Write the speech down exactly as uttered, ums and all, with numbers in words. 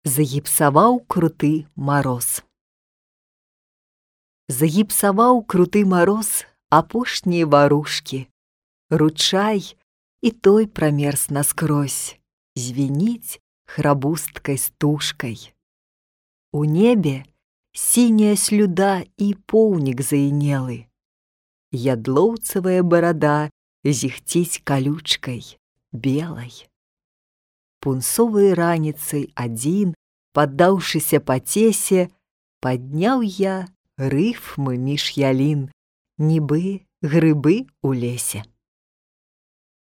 Загіпсаваў круты мароз. Загіпсаваў круты мароз апошнія варушкі. Ручай і той прамерз наскрозь, звініць храбусткай стужкай. У небе сіняя слюда і поўнік заінелы. Ядлоўцавая барада зіхціць калючкай, белай. Пунсовай раніцай адзін, паддаўшыся пацесе, падняў я рыфмы між ялін, нібы грыбы ў лесе.